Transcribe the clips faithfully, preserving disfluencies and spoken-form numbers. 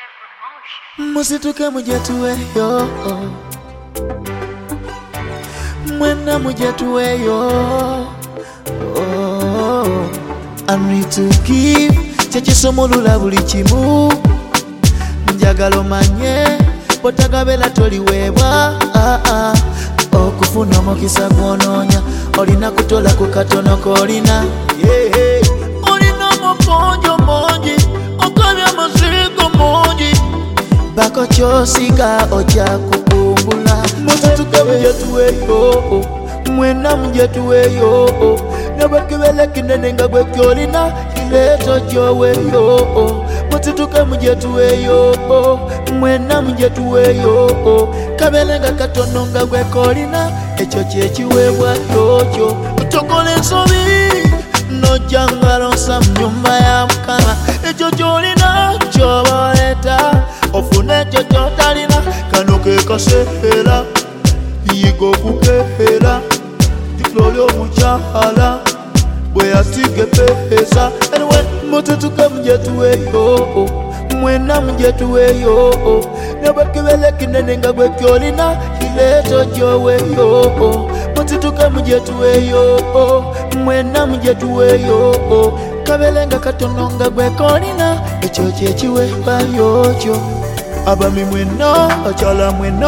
Musituke muje tuweyo, mwena muje tuweyo. Oh, I need to give kyekisomolula buli kimu. Njagala omanye bw'otagabela toliweebwa. ah, ah. Okufuna omukisa gw'onoonya olina kutola ku katono k'olina. yeah. Olina omukonjo mungi okabya amazigo mungi bako kyosiga ojja kukumbula. Musituke muje tuweyo, mwena muje tuweyo. Nabakibele kinene nga gwe kyolina kireeto gyoweyo. Musituke muje tuweyo, mwena muje tuweyo. Kabele nga katono nga gwe kolina ekyo kyekiweebwa kyokyo. Tokola ensobi nojja ngalonsa mu nnyumba ya Mukama. Ekyo kyolina kyoboleeta ofune ekyo kyotalina. Kano ke kaseera yiga okukeera tikuloli omukyala bwe yasiga epeesa. Anyway, musituke muje tuweyo, mwena muje tuweyo. Nabakibele kinene nga gwe kyolina kireeto gyoweyo. Musituke muje tuweyo, mwena muje tuweyo. Kabele nga katono nga gwe kolina ekyo kyekiweebwayo kyo. Abami mwena, akyala mwena,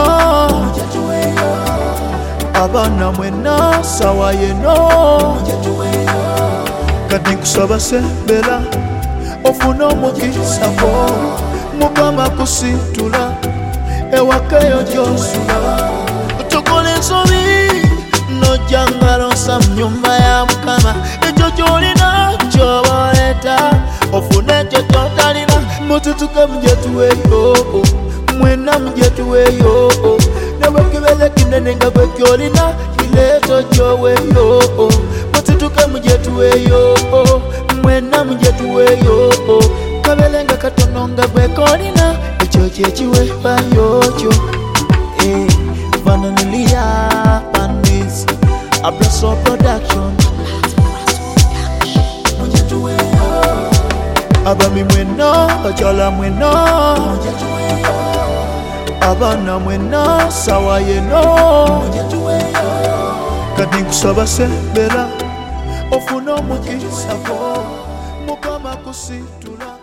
abaana mwena, sawa yeno. Kati nkusaba sembera ofune omukisa gwo, Mukama kusitula ewakeyo gy'osula. Tokola ensobi nojja ngalonsa mu nnyumba ya Mukama. Ekyo kyolina kyoboleeta ofune ekyo kyotalina. Musituke muje tuweyo, mwena muje tuweyo. Nabakibele kinene nga gwe kyolina kireeto gyoweyo. Musituke muje tuweyo, mwena muje tuweyo. Kabele nga katono nga gwe kolina ekyo kyekiweebwayo kyo. Eh, Vanilla Pandis, Abraso Production. Muje tuweyo, abami mwena, akyala mwena, abaana mwena, sawa yeno. Kati nkusaba sembera ofune omukisa gwo, Mukama kusitula.